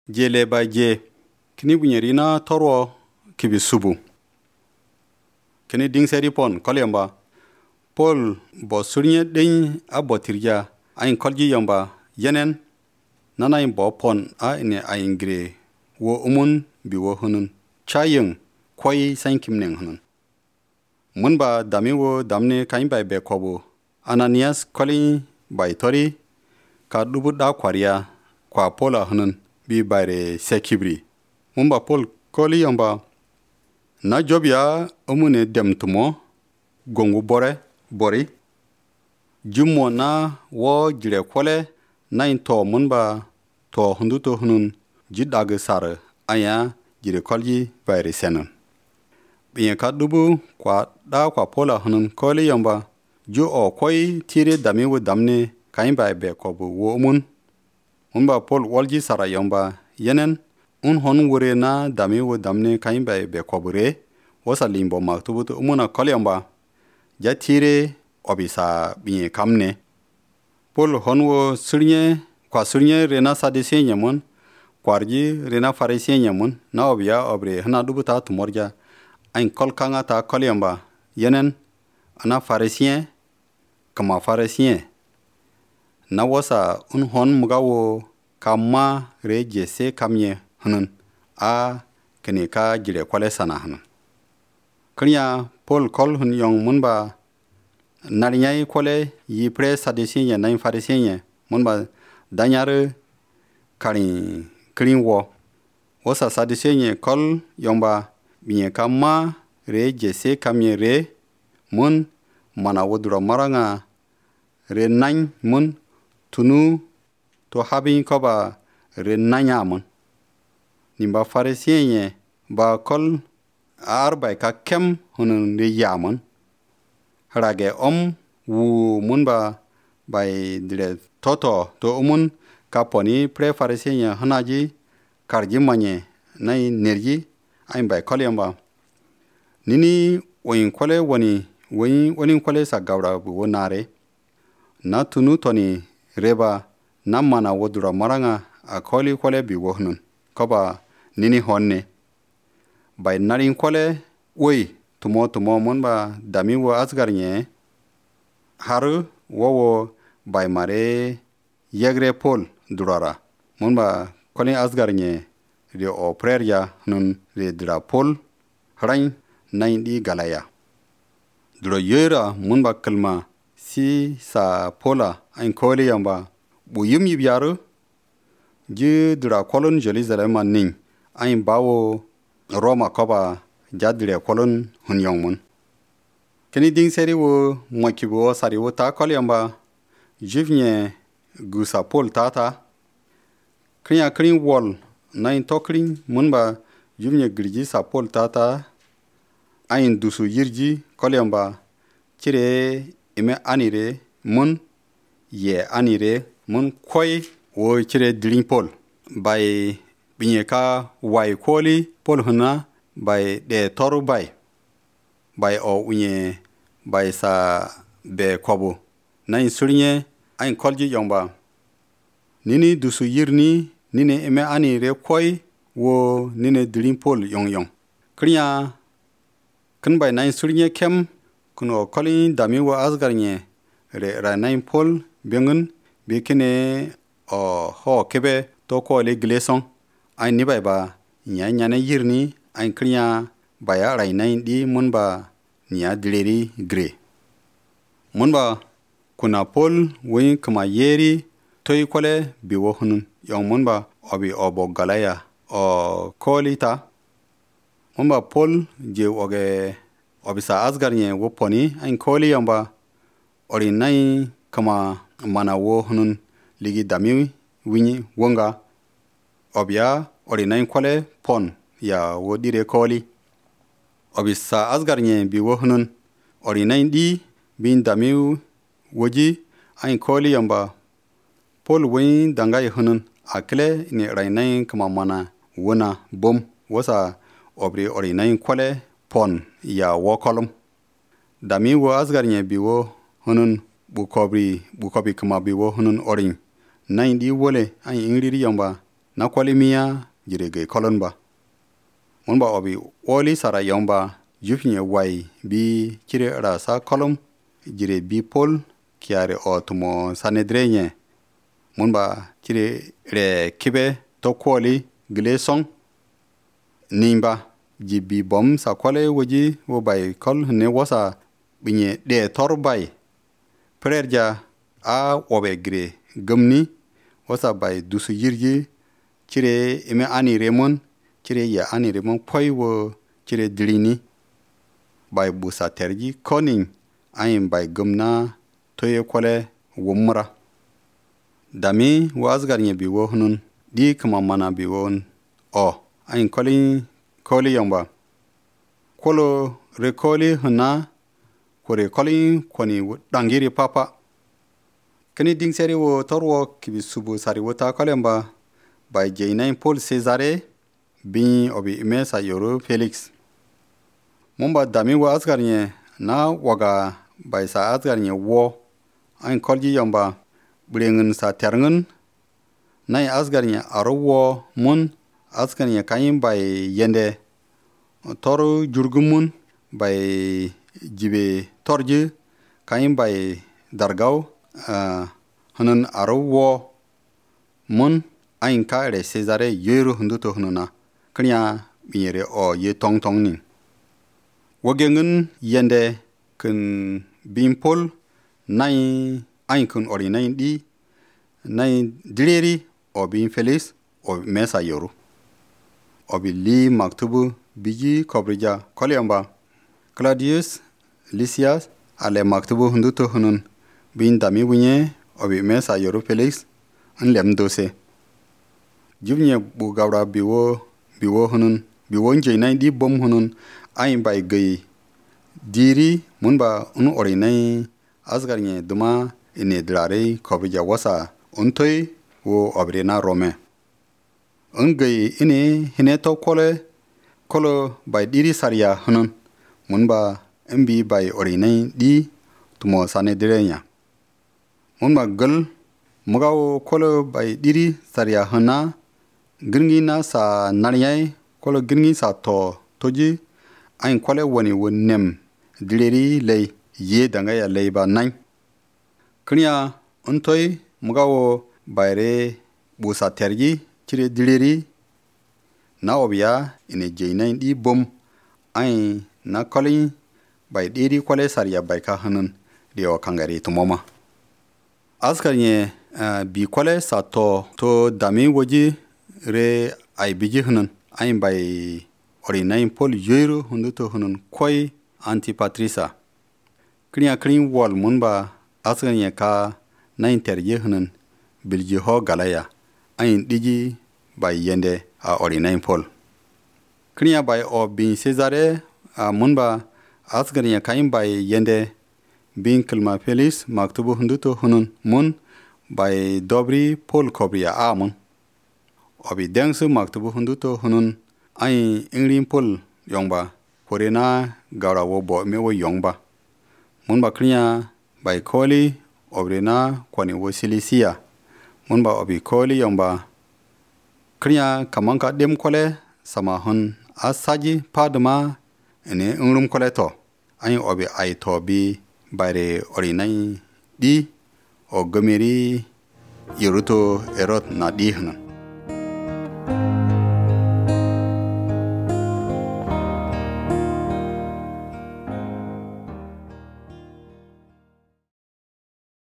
Jele ba je kini bunyerina torwo kibi subu kini ding seri pon kolyamba Paul bo surnye den abotirja ayin kolji yamba yenen nanayin bo pon a ine ayin gre wo umun bi wo hunun chayeng koyi sankimnen hunun mun ba dami wo damne kayin bai be kobo Ananias kolin bai tori ka dubu da kwariya kwa Paul hunun bi bare sekibri mun ba Paul koli yamba na jobya umune demtumo gongu bori jummo na wo jire kwale nain to mun ba to hundu to hunun jidag sar aya jire kolji bare senun biye ka dubu kwa Paul hunun koli yamba ju o koi tire dami wo damne kain bai be ko wo mun ba Paul walji sara yamba yenen hon wure na dami wo damne kain bai be ko bure wasa limbo maktubu to umuna koli yamba ja tire obisa biye kamne Paul honwo surnye rena sadise nyamun kwarji rena farise nyamun na obya obre hana dubu ta tumorja ain kolkanga ta kolyamba yenen ana farisien kama farisien na wasa hon mugawo kama reje se kamye hunun a kene ka jire kwale sana hunun kanya Paul kol hun yong munba narinyai kwale yi pre sadisien na farisien munba danyare karin wo wasa sadisien kol yomba biye kama reje se kamye re mun mana wodura maranga re nany mun tunu to habin koba re nanya mun nimba farisien ba kol arbay ka kem hunun re yamun harage wu mun ba bay dire toto to umun ka poni pre farisien hanaji karji manye nay nerji ay bay kolyamba nini woyin kole woni kole sa gawra bu wonare na tunu toni reba na mana wodura maranga a kole bi wohnun koba nini honne bay narin kole woi tumo mun ba dami wo asgarnye haru wowo bay mare yegre Paul durara mun ba kole asgarnye de o prerja nun de dra Paul hrain naindi galaya duro yera mun ba kalma si sa Paula ain kole yamba bu yim yibyaru ji dra kolon Jerusalem ning ain bawo Roma koba jadire kolon hun yongmun keni ding seri wo mokibo sari wo ta kol yamba jivnye gusa Paul tata krin wol nain tokrin munba jivnye girji sa Paul tata ain dusu yirji kol yamba kire ime anire mun koy wo kire dilin Paul bay binye ka wai koli Paul huna bay de toru bay o unye bay sa be kobo nain surnye ain kolji yomba nini dusu yirni nini ime anire koy wo nini dilin Paul yong kriya kun bay nain surnye kem kuno kolin dami wo asgarnye ra nain Paul bengun bikine ho kebe to ko le gleson ain ni bay ba nyane yirni ain kriya baya rai nain di mun ba nya dileri gre mun ba kuna Paul wi kuma yeri toy kole bi wo hunun yong mun ba obi obo galaya o kolita mun ba Paul je oge obisa asgarnye wo poni ain koli yamba ori nai kama mana wo hunun ligi dami winyi wonga obya ori nai kole pon ya wo dire koli obisa asgarnye bi wo hunun ori nai di bin dami woji ain koli yamba Paul win danga hunun akle ni rai nai kama mana wona bom wasa obri ori nai kole pon ya wo kolum dami wo asgarnye bi wo hunun bukobi kama bi wo hunun orin nai di wole ain inriri yamba na kwali miya jire gay kolon ba mun ba obi woli sara yomba jufnye wai bi kire rasa kolom jire bi pol kiare otumo sanedrenye mun ba kire re kibe to kwoli gle song nimba jibi bom sa kwale woji wo bay kol ne wasa binye de torbay prerja a wobe gre gamni wasa bay dusu yirji kire ime ani remon kire ya ani remon poi wo kire dilini bay busa terji koning ayin bay gamna toye kwale wumra dami wazgar nye bi wo hunun di kama mana bi won o ayin koli yomba kolo rekoli huna kore koli koni dangiri papa kani ding seri wo torwo kibi subu sari wota kolemba by J9 Paul Cesare bin obi imesa yoro Felix mumba dami wa asgarnye na waga by sa asgarnye wo ayin kolji yomba burengen sa terngin na asgarnye aro wo mun asgarnye kayin by yende toru jurgumun by jibe torji kayin by dargaw hanan aro wo mun ayin ka re Cesare yero hunduto hununa kanya binyere o ye tong tong ni wogengen yende kun bimpol nai ayin kun ori nai di nai dileri o bin Felix o mesa yoru obi li maktubu biji kobrija kolyamba Claudius Lysias ale maktubu hunduto hunun bin dami bunye obi mesa yoru Felix an lem dose jubnye bu gawra biwo hunun biwo J9 di bom hunun ayin bay gay diri munba un ori nai asgarnye duma ine drare kobrija wasa untoy wo obrena rome gay ine hineto kolo bay diri sariya hunun munba mbi bay ori nai di tumo sane direnya munba gal mugawo kolo bay diri sariya huna girngi na sa nariyai kolo girngi sa toji ayin kwale woni wonem dileri lay ye danga ya lay ba nai knya untoy mugawo bayre busa terji kire dileri na obia ine J9 di bom ayin na koli bay diri kwale sariya bay ka hunun dio kangari tumoma askarnye bi kwale sa to dami woji re ay biji hunun ayin bay ori nayin pol yero hunduto hunun koy Antipatrisa kriya krin wol munba askarnye ka nayin terje hunun bilji ho galaya ayin diji bay yende a ori nayin pol kriya bay o bin Cesare munba askarnye kayin bay yende bin kilma Felix maktubu hunduto hunun mun bay dobri pol kobriya amun obi dengsu maktubu hunduto hunun ayin ingrin pol yongba korena gawra wo bo me wo yongba munba kriya bay koli obrena kwani wo Silisia munba obi koli yongba kriya kamanka dem kole sama hun asaji padma ene ingrum kole to ayin obi ay to bi bare orinai di o gomeri yoruto erot na di hana